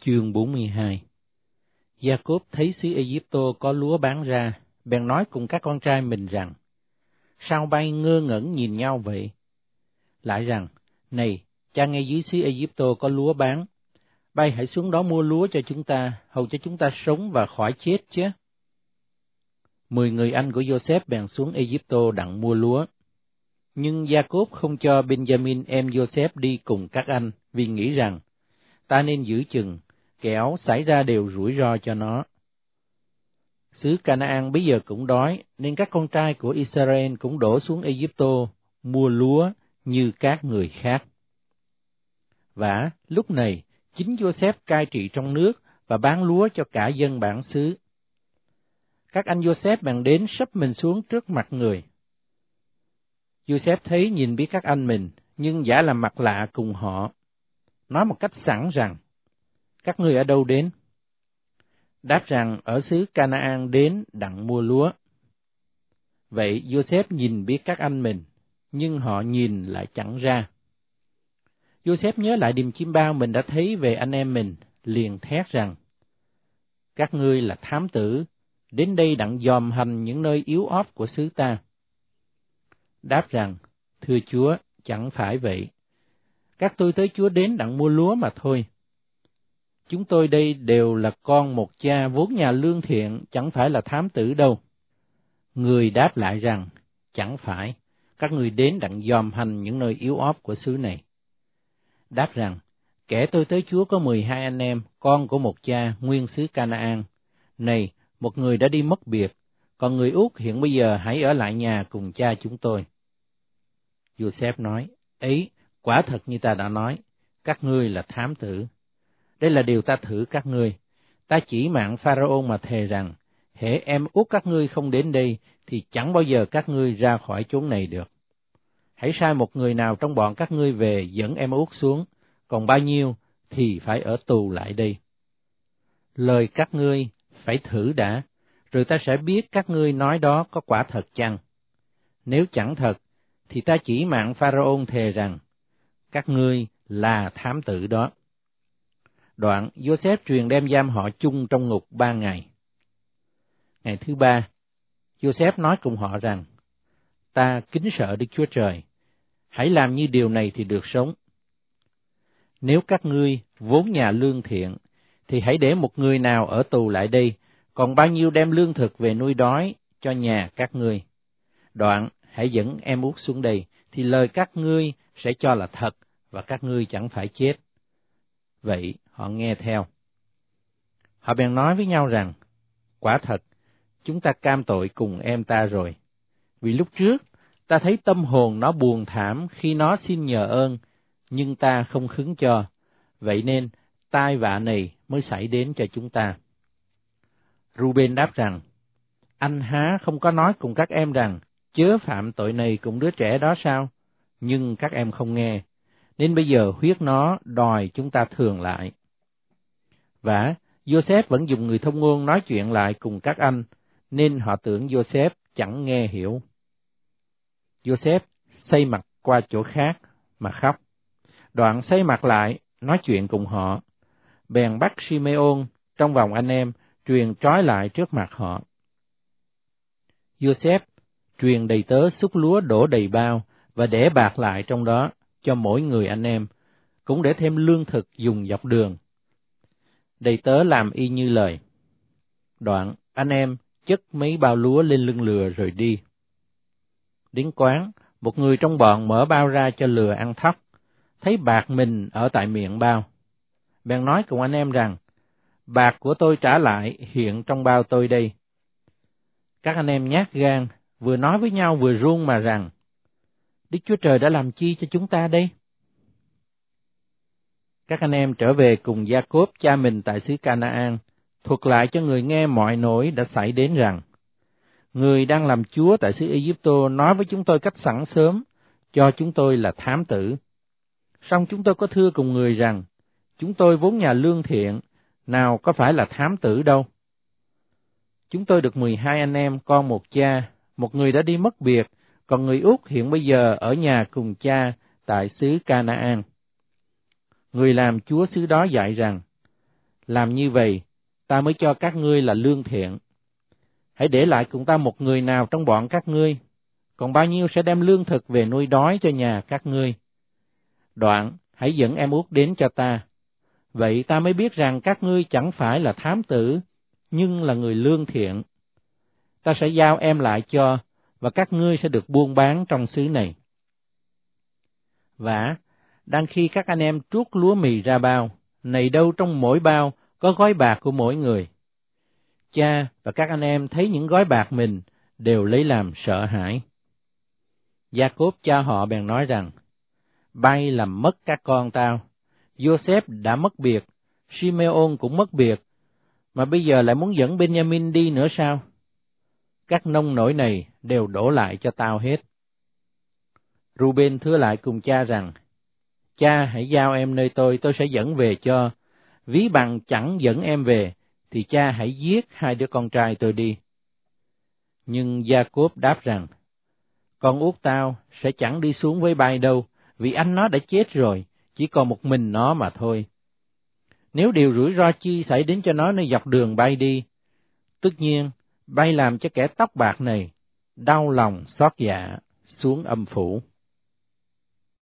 Chương 42. Gia-cốp thấy xứ Ê-díp-tô có lúa bán ra, bèn nói cùng các con trai mình rằng: Sao bay ngơ ngẩn nhìn nhau vậy? Lại rằng: Này, cha nghe dưới xứ Ê-díp-tô có lúa bán, bay hãy xuống đó mua lúa cho chúng ta, hầu cho chúng ta sống và khỏi chết chứ. 10 người anh của Giô-xép bèn xuống Ê-díp-tô đặng mua lúa. Nhưng Gia-cốp không cho Ben-gia-min em Giô-xép đi cùng các anh, vì nghĩ rằng: Ta nên giữ chừng, kẻo xảy ra điều rủi ro cho nó. Xứ Ca-na-an bây giờ cũng đói, nên các con trai của Israel cũng đổ xuống Ê-díp-tô mua lúa như các người khác. Và lúc này, chính Giô-xép cai trị trong nước và bán lúa cho cả dân bản xứ. Các anh Giô-xép bèn đến sấp mình xuống trước mặt người. Giô-xép thấy nhìn biết các anh mình, nhưng giả làm mặt lạ cùng họ, nói một cách sẵn rằng: Các ngươi ở đâu đến? Đáp rằng: Ở xứ Ca-na-an đến đặng mua lúa. Vậy Giô-xép nhìn biết các anh mình, nhưng họ nhìn lại chẳng ra. Giô-xép nhớ lại điềm chiêm bao mình đã thấy về anh em mình, liền thét rằng: Các ngươi là thám tử, đến đây đặng dòm hành những nơi yếu óp của xứ ta. Đáp rằng: Thưa Chúa, chẳng phải vậy. Các tôi tới Chúa đến đặng mua lúa mà thôi. Chúng tôi đây đều là con một cha vốn nhà lương thiện, chẳng phải là thám tử đâu. Người đáp lại rằng: Chẳng phải, các ngươi đến đặng dòm hành những nơi yếu óp của xứ này. Đáp rằng: Kẻ tôi tới Chúa có 12 anh em, con của một cha, nguyên xứ Ca-na-an. Này, một người đã đi mất biệt, còn người út hiện bây giờ hãy ở lại nhà cùng cha chúng tôi. Giô-xép nói: Ấy, quả thật như ta đã nói, các ngươi là thám tử. Đây là điều ta thử các ngươi. Ta chỉ mạng Pharaon mà thề rằng: hễ em út các ngươi không đến đây, thì chẳng bao giờ các ngươi ra khỏi chốn này được. Hãy sai một người nào trong bọn các ngươi về dẫn em út xuống, còn bao nhiêu thì phải ở tù lại đây. Lời các ngươi phải thử đã, rồi ta sẽ biết các ngươi nói đó có quả thật chăng. Nếu chẳng thật, thì ta chỉ mạng Pharaon thề rằng: các ngươi là thám tử đó. Đoạn, Giô-xép truyền đem giam họ chung trong ngục 3 ngày. Ngày thứ 3, Giô-xép nói cùng họ rằng: Ta kính sợ Đức Chúa Trời, hãy làm như điều này thì được sống. Nếu các ngươi vốn nhà lương thiện, thì hãy để một người nào ở tù lại đây, còn bao nhiêu đem lương thực về nuôi đói cho nhà các ngươi. Đoạn, hãy dẫn em út xuống đây, thì lời các ngươi sẽ cho là thật, và các ngươi chẳng phải chết. Vậy họ nghe theo. Họ bèn nói với nhau rằng: Quả thật, chúng ta cam tội cùng em ta rồi. Vì lúc trước, ta thấy tâm hồn nó buồn thảm khi nó xin nhờ ơn, nhưng ta không khứng cho. Vậy nên, tai vạ này mới xảy đến cho chúng ta. Reuben đáp rằng: Anh há không có nói cùng các em rằng: chớ phạm tội này cùng đứa trẻ đó sao? Nhưng các em không nghe, nên bây giờ huyết nó đòi chúng ta thường lại. Và Giô-xép vẫn dùng người thông ngôn nói chuyện lại cùng các anh, nên họ tưởng Giô-xép chẳng nghe hiểu. Giô-xép xoay mặt qua chỗ khác mà khóc. Đoạn xoay mặt lại nói chuyện cùng họ, bèn bắt Si-mê-ôn trong vòng anh em, truyền trói lại trước mặt họ. Giô-xép truyền đầy tớ xúc lúa đổ đầy bao và để bạc lại trong đó cho mỗi người anh em, cũng để thêm lương thực dùng dọc đường. Đầy tớ làm y như lời. Đoạn, anh em chất mấy bao lúa lên lưng lừa rồi đi. Đến quán, một người trong bọn mở bao ra cho lừa ăn thóc, thấy bạc mình ở tại miệng bao. Bèn nói cùng anh em rằng: Bạc của tôi trả lại hiện trong bao tôi đây. Các anh em nhát gan, vừa nói với nhau vừa run mà rằng: Đức Chúa Trời đã làm chi cho chúng ta đây? Các anh em trở về cùng Gia-cốp cha mình tại xứ Ca-na-an, thuật lại cho người nghe mọi nỗi đã xảy đến rằng: Người đang làm chúa tại xứ Ê-díp-tô nói với chúng tôi cách sẵn sớm, cho chúng tôi là thám tử. Song chúng tôi có thưa cùng người rằng: Chúng tôi vốn nhà lương thiện, nào có phải là thám tử đâu. Chúng tôi được 12 anh em, con một cha, một người đã đi mất biệt, còn người út hiện bây giờ ở nhà cùng cha tại xứ Ca-na-an. Người làm chúa xứ đó dạy rằng: Làm như vậy, ta mới cho các ngươi là lương thiện. Hãy để lại cùng ta một người nào trong bọn các ngươi, còn bao nhiêu sẽ đem lương thực về nuôi đói cho nhà các ngươi. Đoạn, hãy dẫn em út đến cho ta. Vậy ta mới biết rằng các ngươi chẳng phải là thám tử, nhưng là người lương thiện. Ta sẽ giao em lại cho, và các ngươi sẽ được buôn bán trong xứ này. Vả, đang khi các anh em trút lúa mì ra bao, này đâu trong mỗi bao có gói bạc của mỗi người. Cha và các anh em thấy những gói bạc mình đều lấy làm sợ hãi. Gia-cốp cha họ bèn nói rằng, bay làm mất các con tao, Giô-xép đã mất biệt, Simeon cũng mất biệt, mà bây giờ lại muốn dẫn Benjamin đi nữa sao? Các nông nổi này đều đổ lại cho tao hết. Ruben thưa lại cùng cha rằng, cha hãy giao em nơi tôi sẽ dẫn về cho, ví bằng chẳng dẫn em về, thì cha hãy giết hai đứa con trai tôi đi. Nhưng Gia-cốp đáp rằng, con út tao sẽ chẳng đi xuống với bay đâu, vì anh nó đã chết rồi, chỉ còn một mình nó mà thôi. Nếu điều rủi ro chi xảy đến cho nó nơi dọc đường bay đi, tất nhiên bay làm cho kẻ tóc bạc này đau lòng xót dạ xuống âm phủ.